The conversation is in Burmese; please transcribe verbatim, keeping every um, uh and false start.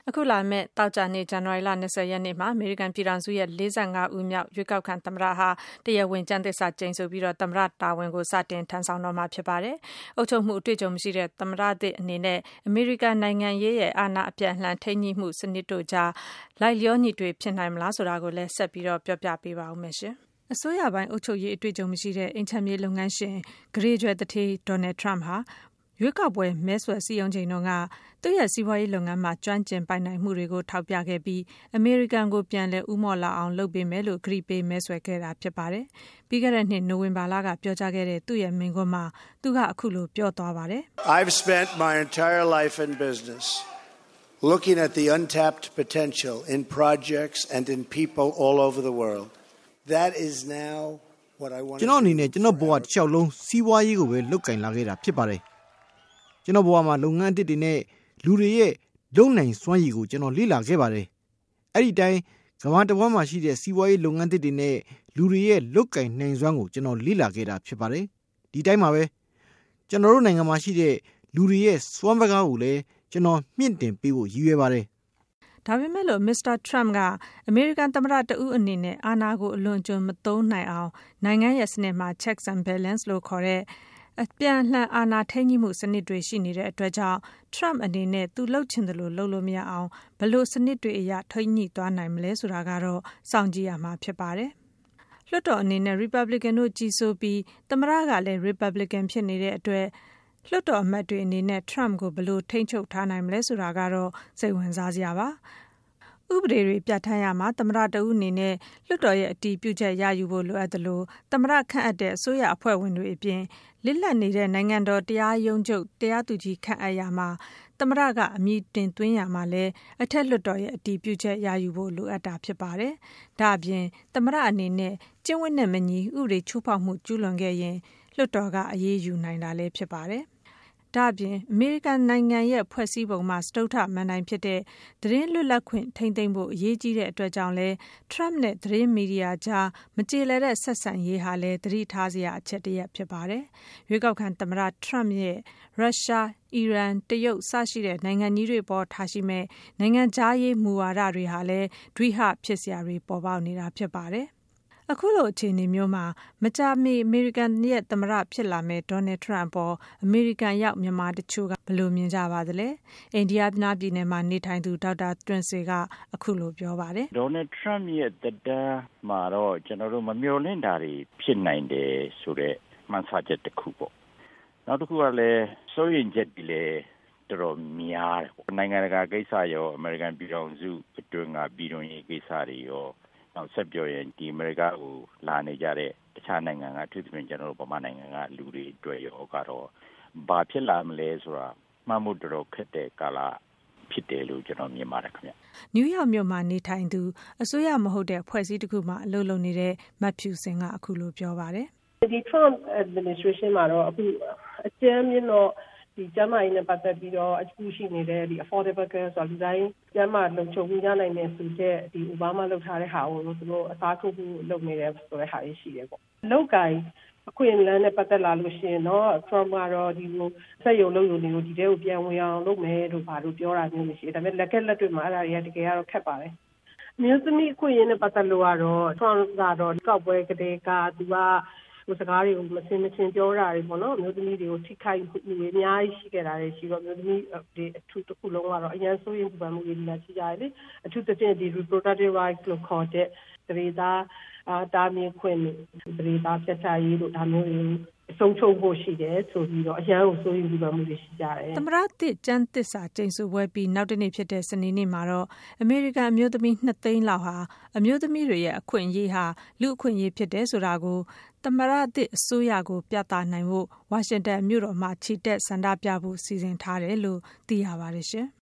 အခုလာမယ့်တောက်ကြနေ့ဇန်နဝါရီလ၂၀ရက်နေ့မှာအမေရိကန်ပြည်ထောင်စုရဲ့၄၅ဦးမြောက်ရွေးကောက်ခံသမ္မတဟာတရားဝင်ကျမ်းသစ္စာကျိန်ဆိုပြီးတော့သမ္မတတာဝန်ကိုစတင်ထမ်းဆောင်တော့မှာဖြစ်ပါတယ်။အုပ်ချုပ်မှုအတွေ့အကြုံမရှိတဲ့သမ္မတသစ်အနေနဲ့အမေရိကန်နိုင်ငံရေးရဲ့အာဏာအပြတ်အလှန်ထိန်းညှိမှုစနစ်တို့ကြားလိုက်လျောညီထွေဖြစ်နိုင်မလားဆိုတာကိုလည်းဆက်ပြီးတော့ပြောပြပေးပါဦးမယ်ရှင်။အစိုးရပိုင်းအုပ်ချုပ်ရေးအတွေ့အကြုံမရှိတဲ့အိမ်ချမ်းမြေလုပ်ငန်းရှင်ဂရေကျွဲတထေးဒေါ်နယ်ထရမ့်ဟာရွေးကောက်ပွဲမဲဆွယ်စည်းရုံးချိန်တုန်းကသူ့ရဲ့စီးပွားရေးလုပ်ငန်းမှာကျွမ်းကျင်ပိုင်နိုင်မှုတွေကိုထောက်ပြခဲ့ပြီးအမေရိကန်ကိုပြန်လည်ဦးမော့လာအောင်လုပ်ပေးမယ်လို့ဂရုပေးမဲဆွယ်ခဲ့တာဖြစ်ပါတယ်။ပြီးခဲ့တဲ့နှစ်နိုဝင်ဘာလကပြောကြားခဲ့တဲ့သူ့ရဲ့မိန့်ခွန်းမှာသူကအခုလိုပြောသွားပါတယ်။ I've spent my entire life in business looking at the untapped potential in projects and in people all over the world. That is now what I want to do. ကျွန်တော်အနေနဲ့ကျွန်တော်ဘဝတစ်လျှောက်လုံးစီးပွားရေးကိုပဲလုပ်ကင်လာခဲ့တာဖြစ်ပါတယ်။ကျွန်တော်ဘဝမှာလုပ်ငန်းအသစ်တွေနဲ့လူတွေရဲ့လုံနိုင်စွမ်းရည်ကိုကျွန်တော်လေ့လာခဲ့ပါတယ်။အဲ့ဒီတိုင်းကမ္ဘာတစ်ဝန်းမှာရှိတဲ့စီးပွားရေးလုပ်ငန်းအသစ်တွေနဲ့လူတွေရဲ့လုပ်ကင်နိုင်စွမ်းကိုကျွန်တော်လေ့လာခဲ့တာဖြစ်ပါတယ်။ဒီတိုင်းမှာပဲကျွန်တော်တို့နိုင်ငံမှာရှိတဲ့လူတွေရဲ့စွမ်းပကားကိုလည်းကျွန်တော်မြင့်တင်ပေးဖို့ရည်ရွယ်ပါတယ်။ဒါပေမဲ့လို့မစ္စတာထရမ့်ကအမေရိကန်သမ္မတတဦးအနေနဲ့အာဏာကိုအလွန်ကျွံမသုံးနိုင်အောင်နိုင်ငံရဲ့စနစ်မှာ checks and balance လို့ခေါ်တဲ့အပြန်အလှန်အာဏာထိန်းညှိမှုစနစ်တွေရှိနေတဲ့အတွက်ကြောင့်ထရမ့်အနေနဲ့သူလှုပ်ချင်တယ်လို့လှုပ်လို့မရအောင်ဘယ်လိုစနစ်တွေအရထိန်းညှိသွားနိုင်မလဲဆိုတာကတော့စောင့်ကြည့်ရမှာဖြစ်ပါတယ်။လွှတ်တော်အနေနဲ့ Republican တို့ကြီးစိုးပြီးသမ္မတကလည်း Republican ဖြစ်နေတဲ့အတွက်လွှတ်တော်အမတ်တွေအနေနဲ့ထရမ့်ကိုဘယ်လိုထိန်းချုပ်ထားနိုင်မလဲဆိုတာကတော့စိတ်ဝင်စားစရာပါ။ဥပဒေတွေပြဋ္ဌာန်းရမှာသမ္မတတဦးအနေနဲ့လွှတ်တော်ရဲ့အတည်ပြုချက်ရယူဖို့လိုအပ်တယ်လို့သမ္မတခန့်အပ်တဲ့အစိုးရအဖွဲ့ဝင်တွေအပြင်လစ်လပ်နေတဲ့နိုင်ငံတော်တရားရုံးချုပ်တရားသူကြီးခန့်အပ်ရမှာသမ္မတကအမည်တင်သွင်းရမှာလဲအထက်လွှတ်တော်ရဲ့အတည်ပြုချက်ရယူဖို့လိုအပ်တာဖြစ်ပါတယ်။ဒါအပြင်သမ္မတအနေနဲ့ကျင့်ဝတ်နဲ့မညီဥပဒေချိုးဖောက်မှုကျူးလွန်ခဲ့ရင်လွှတ်တော်ကအရေးယူနိုင်တာလည်းဖြစ်ပါတယ်။ဒါအပြင်အမေရိကန်နိုင်ငံရဲ့ဖွဲ့စည်းပုံမှာစတုတ္ထမဏ္ဍိုင်ဖြစ်တဲ့သတင်းလွတ်လပ်ခွင့်ထိန်းသိမ်းဖို့အရေးကြီးတဲ့အတွက်ကြောင့်လဲထရမ့်နဲ့သတင်းမီဒီယာကြားမကြေလည်တဲ့ဆက်ဆံရေးဟာလဲသတိထားစရာအချက်တစ်ရပ်ဖြစ်ပါတယ်။ရွေးကောက်ခံသမ္မတထရမ့်ရဲ့ရုရှား၊အီရန်၊တရုတ်စရှိတဲ့နိုင်ငံကြီးတွေပေါ်ထားရှိမဲ့နိုင်ငံခြားရေးမူဝါဒတွေဟာလဲဒွိဟဖြစ်စရာတွေပေါ်ပေါက်နေတာဖြစ်ပါတယ်။အခုလိုအခြေအနေမျိုးမှာမကြာမီအမေရိကန်ရဲ့သမ္မတဖြစ်လာမဲ့ဒေါ်နယ်ထရမ့်ပေါ်အမေရိကန်ရောက်မြန်မာတချို့ကဘယ်လိုမြင်ကြပါသလဲ။အိန္ဒိယပြည်နယ်မှာနေထိုင်သူဒေါက်တာတွင်စေကအခုလိုပြောပါတယ်။ဒေါ်နယ်ထရမ့်ရဲ့သက်တမ်းမှာတော့ကျွန်တော်တို့မမျှော်လင့်တာတွေဖြစ်နိုင်တယ်ဆိုတဲ့မှန်းဆချက်တစ်ခုပေါ့။နောက်တစ်ခုကလည်းစိုးရိမ်ချက်တွေလည်းတော်တော်များတယ်ပေါ့။နိုင်ငံတကာကိစ္စရောအမေရိကန်ပြည်ထောင်စုအတွင်းကပြည်တွင်းရေးကိစ္စတွေရောနောက်ဆက်ပြောရင်ဒီအမေရိကကိုလာနေကြတဲ့တခြားနိုင်ငံကသူ့ပြင်ကျွန်တော်တို့ဗမာနိုင်ငံကလူတွေတွေ့ရောကတော့ဘာဖြစ်လာမလဲဆိုတာမှတ်မှုတော်တော်ခက်တဲ့ကာလဖြစ်တယ်လို့ကျွန်တော်မြင်ပါတယ်ခင်ဗျ။နယူးယောက်မြို့မှာနေထိုင်သူအစိုးရမဟုတ်တဲ့ဖွဲ့စည်းတစ်ခုမှာအလုပ်လုပ်နေတဲ့မတ်ဖြူစင်ကအခုလိုပြောပါတယ်။ဒီ Trump administration မှာတော့အခုအကျဉ်းမြင့်တော့ဒီကျန်းမာရေးနဲ့ပတ်သက်ပြီးတော့အခုရှိနေတဲ့ဒီ affordable care ဆိုတော့ဒီတိုင်းကျန်းမာလုံခြုံမှုရနိုင်တဲ့ဆိုတဲ့ဒီ Obama လုပ်ထားတဲ့ဟာကိုသူတို့အစားထိုးဖို့လုပ်နေတယ်ဆိုတဲ့ဟာရှိတယ်ပေါ့။လောက်ကင်အခွင့်အလမ်းနဲ့ပတ်သက်လာလို့ရှိရင်တော့ Trump ကတော့ဒီလိုဆက်ရုံလုပ်ရုံတွေကိုဒီတဲကိုပြန်ဝင်အောင်လုပ်မယ်လို့ဘာလို့ပြောတာမျိုးမရှိဘူး။ဒါပေမဲ့လက်ကက်လက်တွေမှာအဲ့ဒါတွေကတကယ်ကတော့ခက်ပါတယ်။မြို့သမီးအခွင့်အရေးနဲ့ပတ်သက်လို့ကတော့ Trump ကတော့ကောက်ပွဲကလေးကသူကဟိုစကားတွေကိုမစင်မချင်းပြောတာတွေပေါ့နော်မျိုးသမီးတွေကိုထိခိုက်မှုတွေအများကြီးရှိခဲ့တာတွေရှိတော့မျိုးသမီးဒီအထူးတစ်ခုလုံးကတော့အရင်ဆိုရင်ဒီမှာမျိုးတွေလည်းရှိကြတယ်လေအထူးသဖြင့်ဒီ reproductive rights လို့ခေါ်တဲ့ဒရေသားအာတာမင်းခွင့်ဒရေသားဖြတ်ချရေးတို့ဒါမျိုးတွေအဆုံးချုပ်ဖို့ရှိတယ်ဆိုပြီးတော့အရန်ကိုဆိုရင်ဒီမှာမျိုးတွေရှိကြတယ်သမ္မတသစ်ကျန်းသစ္စာကျိန်ဆိုပွဲပြီးနောက်တစ်နေ့ဖြစ်တဲ့စနေနေ့မှာတော့အမေရိကန်အမျိုးသမီးနှစ်သိန်းလောက်ဟာအမျိုးသမီးတွေရဲ့အခွင့်အရေးဟာလူအခွင့်အရေးဖြစ်တယ်ဆိုတာကိုသမ္မတသစ်အစိုးရကိုပြသနိုင်ဖို့ဝါရှင်တန်မြို့တော်မှာခြိတက်ဆန္ဒပြဖို့စီစဉ်ထားတယ်လို့သိရပါတယ်ရှင်